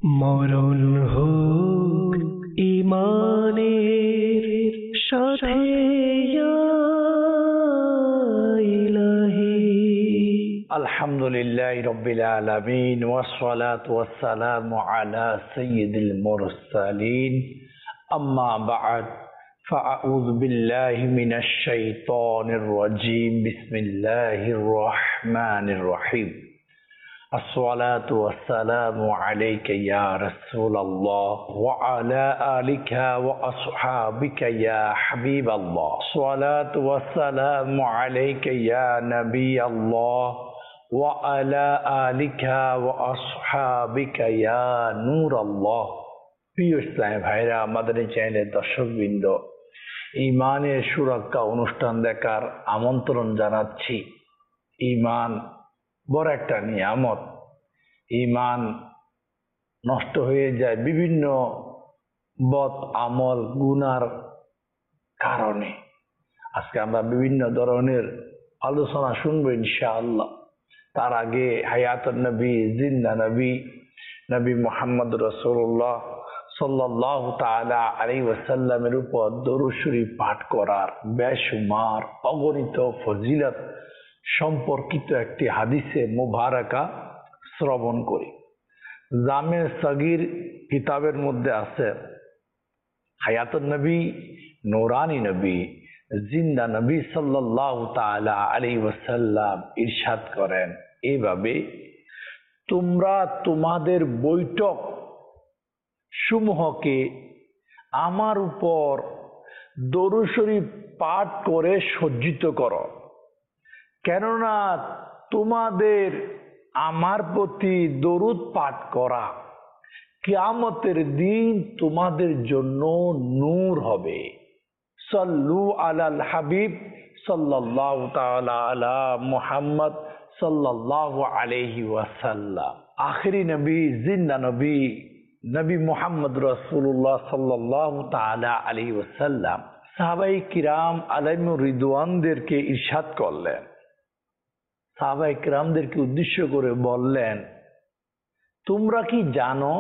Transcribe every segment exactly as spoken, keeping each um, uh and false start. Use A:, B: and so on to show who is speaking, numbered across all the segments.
A: মরণ হোক ঈমানের সাথে ইয়া ইলাহি।
B: আলহামদুলিল্লাহি রাব্বিল আলামিন ওয়াসসালাতু ওয়াসসালামু আলা সাইয়্যিদিল মুরসালিন আম্মা বা'দ ফাআউযু বিল্লাহি মিনাশ শাইতানির রাজীম বিসমিল্লাহির রহমানির রহিম। الصلاة والسلام عليك يا رسول الله وعلى آلك وأصحابك يا حبيب الله. الصلاة والسلام عليك يا نبي الله وعلى آلك وأصحابك يا نور الله. প্রিয় ইসলামী ভাইরা, আমাদের চ্যানেলের দর্শকবৃন্দ, ঈমানের সুরক্ষা অনুষ্ঠান দেখার আমন্ত্রণ জানাচ্ছি। ঈমান বড় একটা নিয়ামত। ঈমান নষ্ট হয়ে যায় বিভিন্ন বদ আমল গুনার কারণে। আজকে আমরা বিভিন্ন ধরনের আলোচনা শুনবো ইনশাআল্লাহ। তার আগে হায়াতুন নবী, জিন্দা নবী, নবী মুহাম্মদ রাসূলুল্লাহ সাল্লাল্লাহু তাআলা আলাইহি ওয়াসাল্লামের উপর দরুদ শরীফ পাঠ করার বেশুমার অগণিত ফজিলত সম্পর্কিত একটি হাদিসে মুবারাকা শ্রবণ করি। জামে সগীর কিতাবের মধ্যে আছে হায়াতুন নবী, নূরানী নবী, জিন্দা নবী সাল্লাল্লাহু তাআলা আলাইহি ওয়াসাল্লাম ইরশাদ করেন এইভাবে, তোমরা তোমাদের বৈঠক সমূহকে আমার উপর দরুদ শরীফ পাঠ করে সজ্জিত করো, কেননা তোমাদের আমার প্রতি দরুদ পাঠ করা কিয়ামতের দিন তোমাদের জন্য নূর হবে। সাল্লু আলাল হাবিব সাল্লাল্লাহু তাআলা আলা মুহাম্মদ সাল্লাল্লাহু আলাইহি ওয়াসাল্লাম। আখিরি নবী, জিন্দা নবী, নবী মুহাম্মদ রাসূলুল্লাহ সাল্লাল্লাহু তাআলা আলাইহি ওয়াসাল্লাম সাহাবায়ে কিরাম আলাইহির রিদওয়ানদেরকে ইরশাদ করলেন, সাহাবায়ে কিরামদেরকে উদ্দেশ্য করে বললেন, তোমরা কি জানো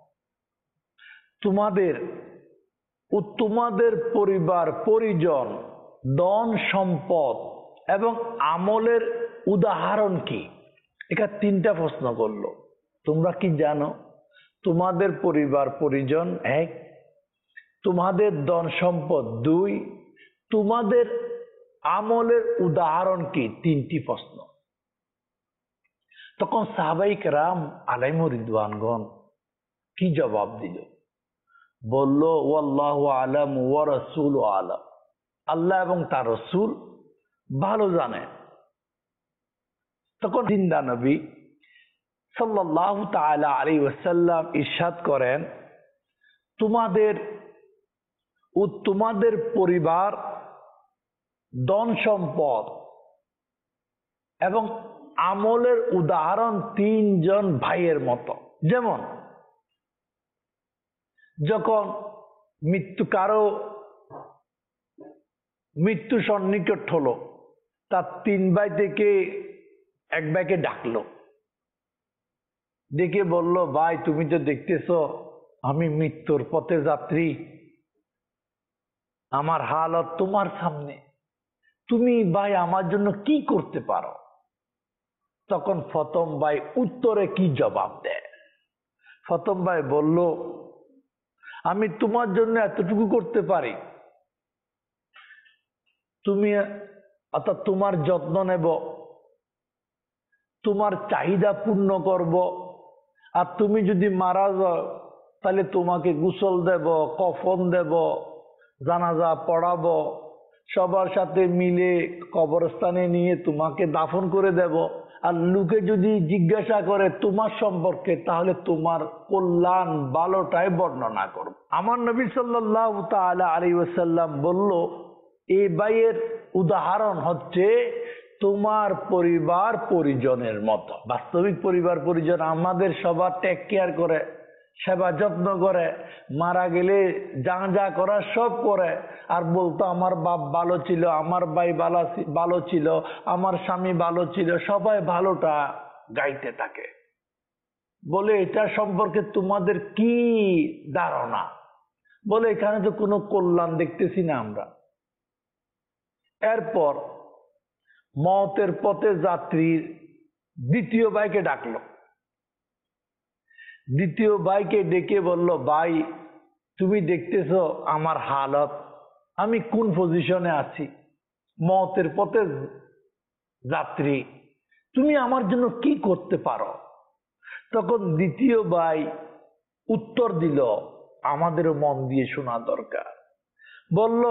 B: তোমাদের ও তোমাদের পরিবার পরিজন, ধন সম্পদ এবং আমলের উদাহরণ কি? এটা তিনটা প্রশ্ন করলো। তোমরা কি জানো তোমাদের পরিবার পরিজন এক, তোমাদের ধন সম্পদ দুই, তোমাদের আমলের উদাহরণ কি? তিনটি প্রশ্ন। তখন সাহাবায়ে কেরাম আলাইহির রিদওয়ানগণ কি জবাব দিল? বলল, ওয়াল্লাহু আলাম ওয়া রাসূলু আলাম, আল্লাহ এবং তার রাসূল ভালো জানেন। তখন জিন্দা নবী সাল্লাল্লাহু তাআলা আলাইহি ওয়াসাল্লাম ইরশাদ করেন, তোমাদের ও তোমাদের পরিবার, ধন সম্পদ এবং আমলের উদাহরণ তিনজন ভাইয়ের মতো। যেমন যখন মৃত্যু কারো মৃত্যু সন্নিকট হলো, তার তিন ভাই থেকে এক ভাইকে ডাকলো, ডেকে বলল, ভাই তুমি তো দেখতেছ আমি মৃত্যুর পথে যাত্রী, আমার হালত তোমার সামনে, তুমি ভাই আমার জন্য কি করতে পারো? তখন প্রথম ভাই উত্তরে কি জবাব দেয়? প্রথম ভাই বলল, আমি তোমার জন্য এতটুকু করতে পারি, তুমি অর্থাৎ তোমার যত্ন নেব, তোমার চাহিদা পূর্ণ করব, আর তুমি যদি মারা যাও তাহলে তোমাকে গোসল দেব, কফন দেব, জানাজা পড়াবো, সবার সাথে মিলে কবরস্থানে নিয়ে তোমাকে দাফন করে দেব। আর লোকে যদি জিজ্ঞাসা করে তোমার সম্পর্কে, তাহলে তোমার কল্যাণ ভালোটাই বর্ণনা করব। আমার নবী সাল্লাল্লাহু তাআলা আলাইহি ওয়াসাল্লাম বলল, এই ভাইয়ের উদাহরণ হচ্ছে তোমার পরিবার পরিজনের মতো। বাস্তবিক পরিবার পরিজন আমাদের সবার টেক কেয়ার করে, সেবা যত্ন করে, মারা গেলে যা যা করা সব করে, আর বলতো আমার বাপ ভালো ছিল, আমার ভাই ভালো ছিল, আমার স্বামী ভালো ছিল, সবাই ভালোটা গাইতে থাকে। বলে এটা সম্পর্কে তোমাদের কি ধারণা? বলে এখানে তো কোনো কল্যাণ দেখতেছি না আমরা। এরপর মওতের পথে যাত্রীর দ্বিতীয় ভাইকে ডাকলো। দ্বিতীয় ভাইকে ডেকে বলল, ভাই তুমি দেখতেছো আমার হালত, আমি কোন পজিশনে আছি, মওতের পথে যাত্রী, তুমি আমার জন্য কি করতে পারো? তখন দ্বিতীয় ভাই উত্তর দিল, আমাদেরও মন দিয়ে শোনা দরকার। বলল,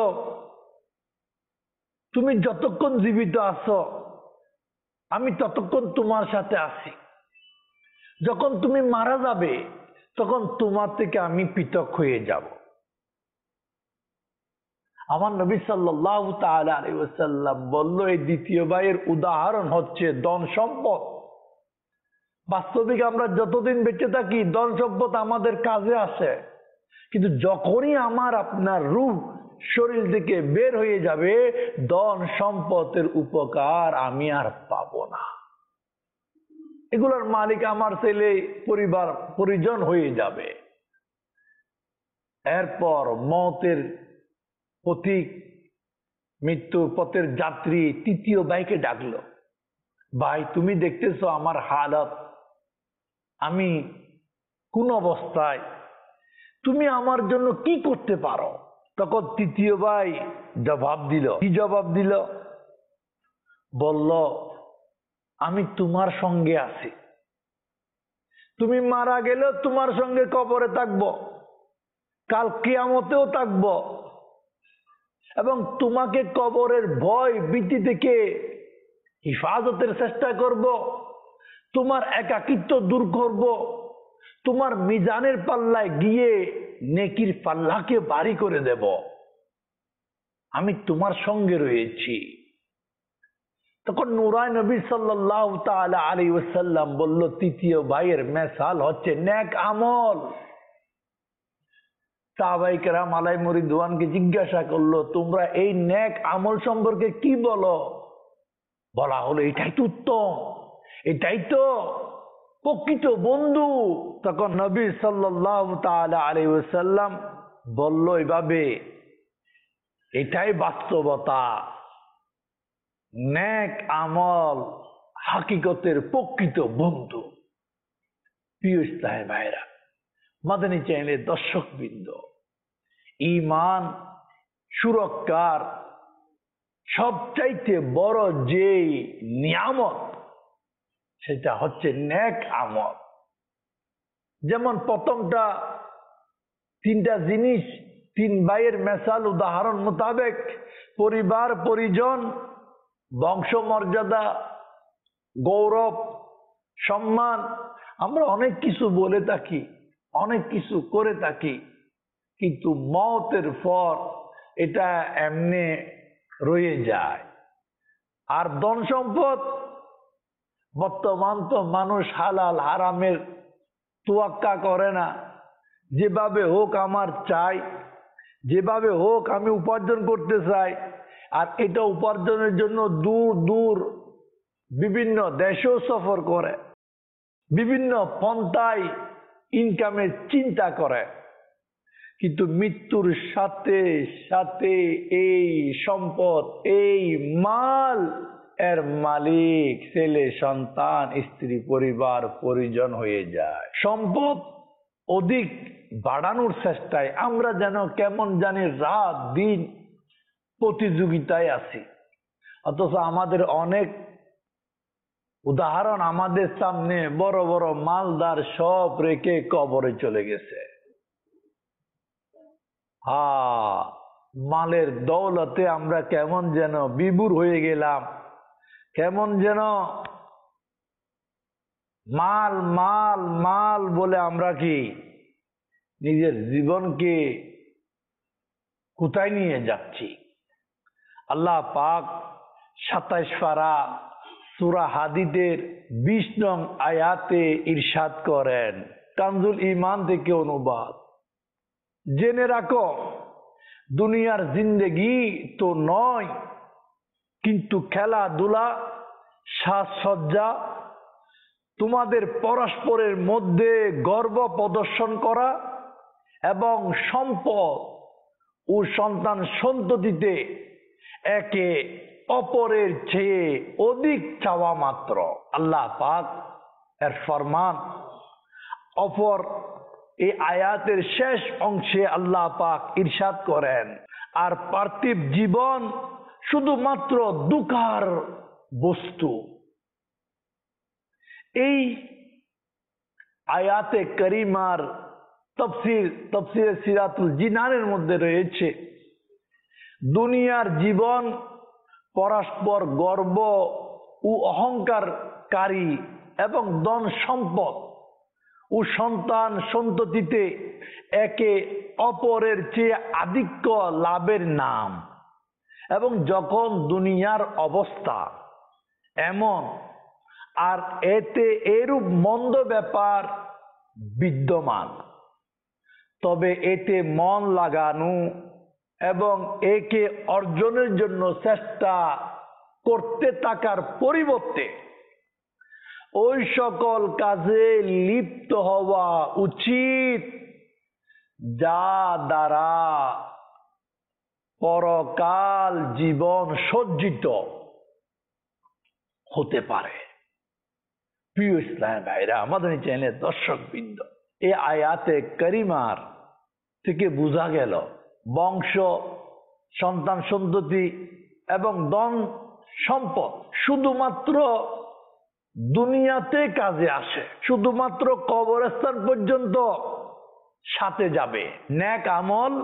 B: তুমি যতক্ষণ জীবিত আছো আমি ততক্ষণ তোমার সাথে আছি, যখন তুমি মারা যাবে তখন তোমার থেকে আমি পৃথক হয়ে যাব। আমার নবী সাল্লাল্লাহু তাআলা আলাইহি ওয়াসাল্লাম বলল, এই দ্বিতীয় ভাইয়ের উদাহরণ হচ্ছে ধন সম্পদ। বাস্তবিক আমরা যতদিন বেঁচে থাকি ধন সম্পদ আমাদের কাজে আসে, কিন্তু যখনই আমার আপনার রূহ শরীর থেকে বের হয়ে যাবে ধন সম্পদের উপকার আমি আর পাবো না। এগুলোর মালিক আমার ছেলে পরিবার পরিজন হয়ে যাবে। এরপর মওতের পথিক, মৃত্যুর পথের যাত্রী তৃতীয় ভাইকে ডাকলো, ভাই তুমি দেখতেছো আমার হালত, আমি কোন অবস্থায়, তুমি আমার জন্য কি করতে পারো? তখন তৃতীয় ভাই জবাব দিল। কি জবাব দিল? বলল, আমি তোমার সঙ্গে আছি, তুমি মারা গেলেও তোমার সঙ্গে কবরে থাকবো, কাল কিয়ামতেও থাকবো, এবং তোমাকে কবরের ভয় ভীতি থেকে হিফাজতের চেষ্টা করব, তোমার একাকিত্ব দূর করব, তোমার মিজানের পাল্লায় গিয়ে নেকির পাল্লাকে ভারী করে দেব, আমি তোমার সঙ্গে রয়েছি। তখন নূরায় নবী সাল্লাল্লাহু তাআলা আলাইহি ওয়াসাল্লাম বলল, তৃতীয় ভাইয়ের মিসাল হচ্ছে নেক আমল। সাহাবায়ে কেরাম আলাইহিম রিদওয়ানকে জিজ্ঞাসা করলো, তোমরা এই নেক আমল সম্পর্কে কি বলো? বলা হলো, এটাই তো উত্তম, এটাই তো প্রকৃত বন্ধু। তখন নবী সাল্লাল্লাহু তাআলা আলাইহি ওয়াসাল্লাম বলল এভাবে, এটাই বাস্তবতা, নেক আমল হাকিকতের প্রকৃত বন্ধু। প্রিয় ইসলামী ভাইরা, মাদানী চ্যানেলের দর্শকবৃন্দ, ঈমান সুরক্ষার সবচাইতে বড় যেই নিয়ামত সেটা হচ্ছে নেক আমল। যেমন প্রথমটা তিনটা জিনিস, তিন ভাইয়ের মেসাল উদাহরণ মোতাবেক পরিবার পরিজন, বংশ মর্যাদা, গৌরব, সম্মান, আমরা অনেক কিছু বলে থাকি, অনেক কিছু করে থাকি, কিন্তু মওতের পর এটা এমনি রয়ে যায়। আর ধন সম্পদ, বর্তমান তো মানুষ হালাল হারামের তোয়াক্কা করে না, যেভাবে হোক আমার চাই, যেভাবে হোক আমি উপার্জন করতে চাই, আর এটা উপার্জনের জন্য দূর দূর বিভিন্ন দেশেও সফর করে, বিভিন্ন পন্থায় ইনকামের চিন্তা করে। কিন্তু মৃত্যুর সাথে সাথে এই সম্পদ, এই মাল এর মালিক ছেলে সন্তান স্ত্রী পরিবার পরিজন হয়ে যায়। সম্পদ অধিক বাড়ানোর চেষ্টায় আমরা যেন কেমন জানি রাত দিন প্রতিযোগিতায় আছি, অথচ আমাদের অনেক উদাহরণ আমাদের সামনে, বড় বড় মালদার সব রেখে কবরে চলে গেছে। হা, মালের দৌলতে আমরা কেমন যেন বিভোর হয়ে গেলাম, কেমন যেন মাল মাল মাল বলে আমরা কি নিজের জীবনকে কোথায় নিয়ে যাচ্ছি। আল্লাহ পাক সাতাইশ পারা সূরা হাদীদের বিশ নং আয়াতে ইরশাদ করেন, কানজুল ঈমান থেকে অনুবাদ, জেনে রাখো দুনিয়ার জিন্দেগি তো নয়, কিন্তু খেলাধুলা, সাজসজ্জা, তোমাদের পরস্পরের মধ্যে গর্ব প্রদর্শন করা এবং সম্পদ ও সন্তান সন্ততিতে একে অপরের চেয়ে অধিক চাওয়া মাত্র। আল্লাহ পাক এর ফরমান। অপর এই আয়াতের শেষ অংশে আল্লাহ পাক ইরশাদ করেন, আর পার্থিব জীবন শুধুমাত্র দুঃখার বস্তু। এই আয়াতে করিমার তফসির তফসির সিরাতুল জিনানের মধ্যে রয়েছে, দুনিয়ার জীবন পরস্পর গর্ব ও অহংকারকারী এবং ধন সম্পদ ও সন্তান সন্ততিতে একে অপরের চেয়ে আধিক্য লাভের নাম। এবং যখন দুনিয়ার অবস্থা এমন, আর এতে এরূপ মন্দ ব্যাপার বিদ্যমান, তবে এতে মন লাগানো এবং একে অর্জনের জন্য চেষ্টা করতে থাকার পরিবর্তে ওই সকল কাজে লিপ্ত হওয়া উচিত যা দ্বারা পরকাল জীবন সজ্জিত হতে পারে। প্রিয় ইসলাম ভাইরা, আমাদের চ্যানেলের দর্শক বৃন্দ, এই আয়াতে করিমার থেকে বোঝা গেল বংশ, সন্তান সন্ততি এবং ধন সম্পদ শুধুমাত্র দুনিয়াতে কাজে আসে, শুধুমাত্র কবরস্থান পর্যন্ত সাথে যাবে। নেক আমল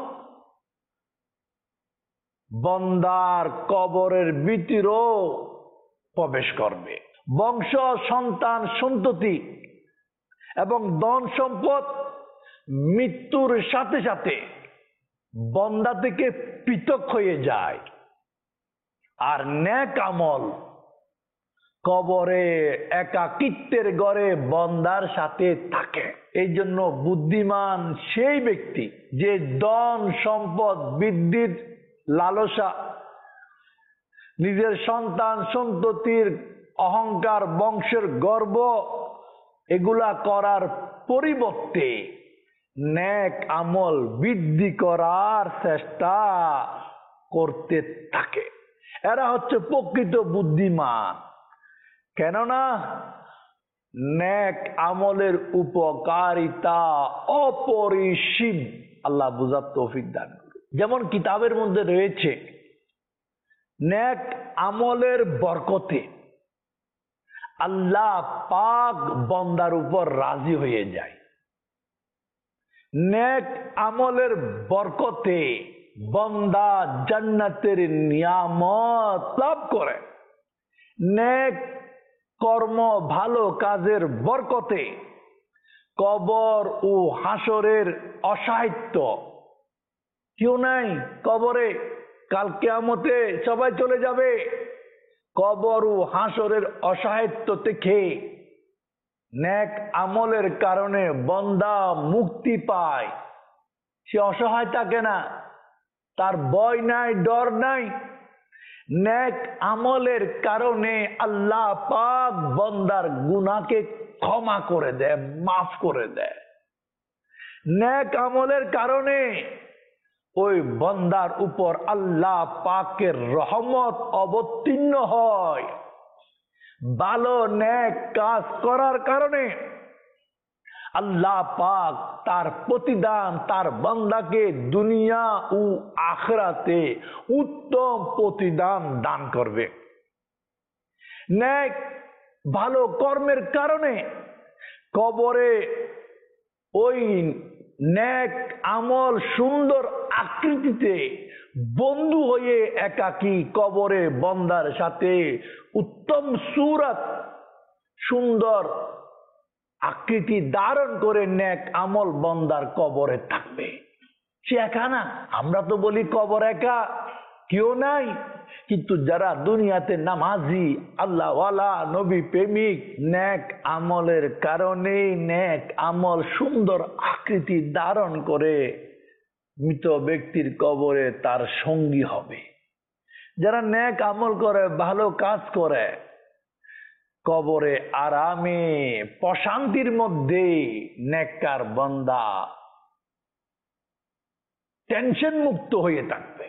B: বন্দার কবরের ভিতরেও প্রবেশ করবে। বংশ, সন্তান সন্ততি এবং ধন সম্পদ মৃত্যুর সাথে সাথে বন্দা থেকে পৃথক হয়ে যায়, আর নেক আমল কবরে একাকিত্বের ঘরে বন্দার সাথে থাকে। এই জন্য বুদ্ধিমান সেই ব্যক্তি যে ধন সম্পদ বৃদ্ধির লালসা, নিজের সন্তান সন্ততির অহংকার, বংশের গর্ব এগুলা করার পরিবর্তে নেক আমল বৃদ্ধি করার চেষ্টা করতে থাকে। এরা হচ্ছে প্রকৃত বুদ্ধিমান। কেননা নেক আমলের উপকারিতা অপরিসীম। আল্লাহ বুঝার তৌফিক দান করুন। যেমন কিতাবের মধ্যে রয়েছে, নেক আমলের বরকতে আল্লাহ পাক বন্দার উপর রাজি হয়ে যায়। নেক আমলের বরকতে বন্দা জান্নাতের নিয়ামত লাভ করে। নেক কর্ম, ভালো কাজের বরকতে কবর ও হাসরের অসাহিত্য, কেউ নাই কবরে, কাল কিয়ামতে সবাই চলে যাবে। কবর ও হাসরের অসাহিত্য থেকে নেক আমলের কারণে বন্দা মুক্তি পায়। সে অসহায় থাকে না, তার ভয় নাই, ডর নাই। নেক আমলের কারণে আল্লাহ পাক বন্দার গুনাহকে ক্ষমা করে দেয়, মাফ করে দেয়। নেক আমলের কারণে ওই বন্দার উপর আল্লাহ পাকের রহমত অবতীর্ণ হয়। ভালো নেক কাজ করার কারণে আল্লাহ পাক তার প্রতিদান তার বান্দাকে দুনিয়া ও আখিরাতে উত্তম প্রতিদান দান করবে। নেক ভালো কর্মের কারণে কবরে ওই নেক আমল সুন্দর আকৃতিতে বন্ধু হয়ে একাকী কবরে বন্দার সাথে উত্তম সুরত সুন্দর আকৃতি ধারণ করে নেক আমল বন্দার কবরে থাকবে। সে একা না। আমরা তো বলি কবর একা, কেউ নাই। কিন্তু যারা দুনিয়াতে নামাজি, আল্লাহ ওয়ালা, নবী প্রেমিক, নেক আমলের কারণে নেক আমল সুন্দর আকৃতি ধারণ করে মৃত ব্যক্তির কবরে তার সঙ্গী হবে। যারা নেক আমল করে, ভালো কাজ করে, কবরে আরামে প্রশান্তির মধ্যে নেককার বান্দা টেনশন মুক্ত হয়ে থাকবে।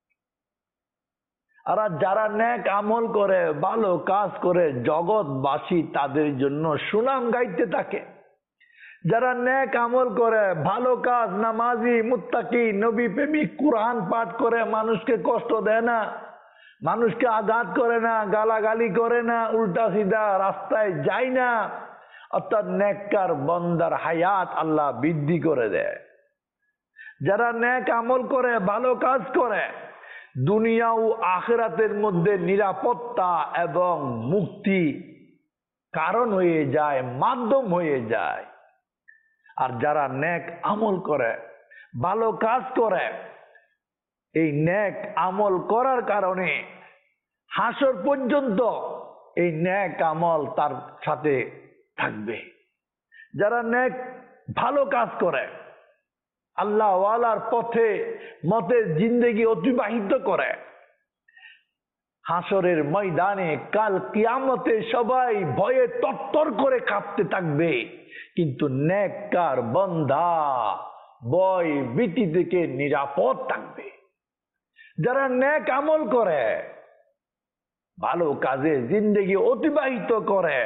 B: আর যারা নেক আমল করে, ভালো কাজ করে, জগৎবাসী তাদের জন্য সুনাম গাইতে থাকে। যারা নেক আমল করে, ভালো কাজ, নামাজি, মুত্তাকি, নবী প্রেমিক, কুরআন পাঠ করে, মানুষকে কষ্ট দেয় না, মানুষকে আঘাত করে না, গালাগালি করে না, উল্টা সিধা রাস্তায় যায় না, অর্থাৎ নেককার বান্দার হায়াত আল্লাহ বৃদ্ধি করে দেয়। যারা নেক আমল করে, ভালো কাজ করে, দুনিয়া ও আখিরাতের মধ্যে নিরাপত্তা এবং মুক্তি কারণ হয়ে যায়, মাধ্যম হয়ে যায়। আর যারা নেক আমল করে, ভালো কাজ করে, এই নেক আমল করার কারণে হাসর পর্যন্ত এই নেক আমল তার সাথে থাকবে। যারা নেক ভালো কাজ করে, আল্লাহ ওয়ালার পথে মতে জিন্দেগি অতিবাহিত করে, হাসরের ময়দানে কাল কিয়ামতে সবাই ভয়ে তরতর করে কাঁপতে থাকবে, কিন্তু নেককার বান্দা ভয় ভীতি থেকে নিরাপদ থাকবে। যারা নেক আমল করে, ভালো কাজে জিন্দেগি অতিবাহিত করে,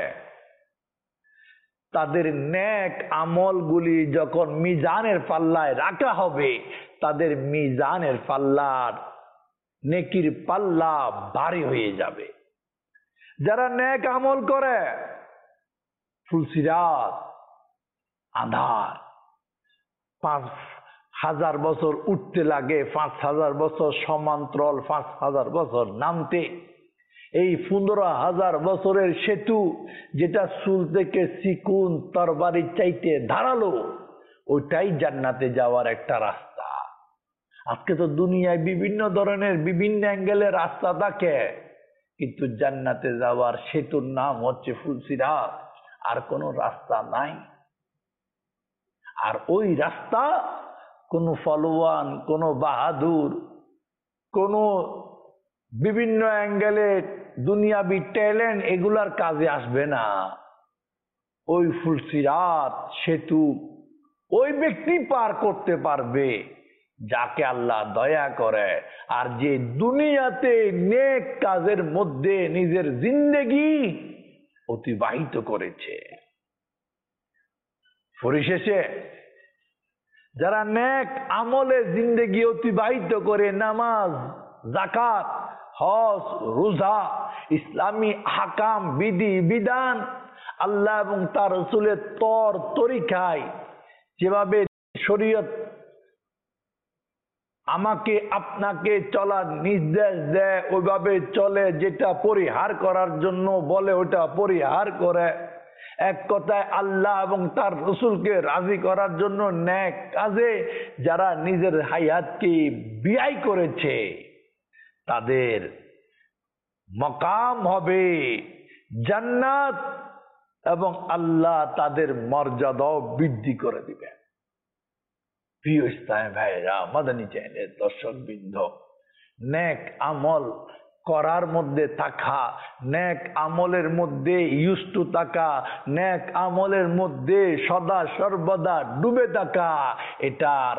B: তাদের নেক আমলগুলি যখন মিজানের পাল্লায় রাখা হবে, তাদের মিজানের পাল্লার নেকির পাল্লা ভারী হয়ে যাবে। যারা নেক আমল করে, ফুলসিরাত আধার, পাঁচ হাজার বছর উঠতে লাগে, পাঁচ হাজার বছর সমান্তরাল, পাঁচ হাজার বছর নামতে। এই পনেরো হাজার বছরের সেতু, যেটা চুল থেকে চিকুন তরবারি চাইতে ধারালো, ওইটাই জান্নাতে যাওয়ার একটা রাস্তা। আজকে তো দুনিয়ায় বিভিন্ন ধরনের বিভিন্ন অ্যাঙ্গেলের রাস্তা থাকে, কিন্তু জান্নাতে যাওয়ার সেতুর নাম হচ্ছে ফুলসিরাত, আর কোনো রাস্তা নাই। আর ওই রাস্তা কোনো ফলোয়ান, কোনো বাহাদুর, কোনো বিভিন্ন অ্যাঙ্গেলে দুনিয়াবি ট্যালেন্ট এগুলার কাজে আসবে না। ওই ফুলসিরাত সেতু ওই ব্যক্তি পার করতে পারবে যাকে আল্লাহ দয়া করে, আর যে দুনিয়াতে নেক কাজের মধ্যে নিজের জিন্দেগি অতিবাহিত করেছে। পরিশেষে যারা নেক আমলে জিন্দেগি অতিবাহিত করে, নামাজ, যাকাত, হজ, রোজা, ইসলামী হাকাম, বিধি বিধান, আল্লাহ এবং তার রাসূলের তর তরিকায় যেভাবে শরীয়ত আমাকে আপনাকে চলার নির্দেশ দেয়, ওইভাবে চলে, যেটা পরিহার করার জন্য বলে ওটা পরিহার করে, এক কথায় আল্লাহ এবং তার রাসূলকে রাজি করার জন্য নেক কাজে যারা নিজের হায়াতকে ব্যয় করেছে, তাদের মকাম হবে জান্নাত, এবং আল্লাহ তাদের মর্যাদাও বৃদ্ধি করে দিবেন। প্রিয় ইসলামী ভাইরা, মাদানী চ্যানেলের দর্শক বৃন্দ, নেক আমল করার মধ্যে থাকা, নেক আমলের মধ্যে ইউজ টু থাকা, নেক আমলের মধ্যে সদা সর্বদা ডুবে থাকা, এটার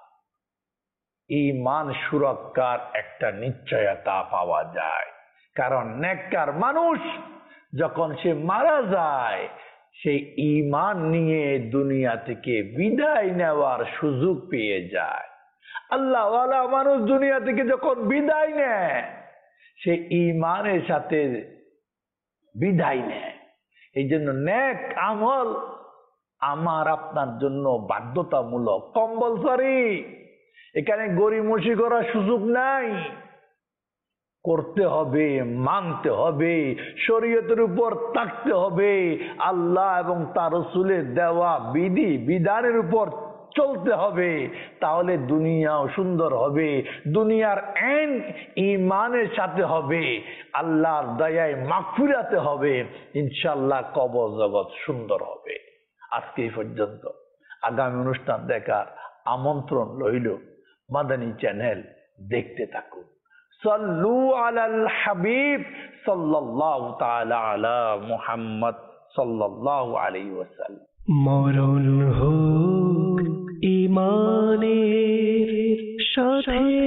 B: ঈমান সুরক্ষার একটা নিশ্চয়তা পাওয়া যায়। কারণ নেককার মানুষ যখন সে মারা যায়, সেই ঈমান নিয়ে দুনিয়া থেকে বিদায় নেওয়ার সুযোগ পেয়ে যায়। আল্লাহ ওয়ালা মানুষ দুনিয়া থেকে যখন বিদায় নেয়, সে ঈমানের সাথে বিদায় নেয়। এই জন্য নেক আমল আমার আপনার জন্য বাধ্যতামূলক, কম্পালসরি। এখানে গড়িমসি করার সুযোগ নাই, করতে হবে, মানতে হবে, শরীয়তের উপর থাকতে হবে, আল্লাহ এবং তার রাসূলের দেওয়া বিধি বিধানের উপর চলতে হবে। তাহলে দুনিয়াও সুন্দর হবে, দুনিয়ার এন্ড ঈমানের সাথে হবে, আল্লাহর দয়ায় মাগফিরাতে হবে, ইনশাআল্লাহ কবর জগৎ সুন্দর হবে। আজকে এই পর্যন্ত। আগামী অনুষ্ঠান দেখার আমন্ত্রণ রইল। মাদানী চ্যানেল দেখতে থাকুন। সাল্লু আলাল হাবিব সাল্লাল্লাহু তাআলা আলা মুহাম্মদ সাল্লাল্লাহু আলাইহি ওয়াসাল্লাম।
A: মরণ হোক ঈমানের সাথে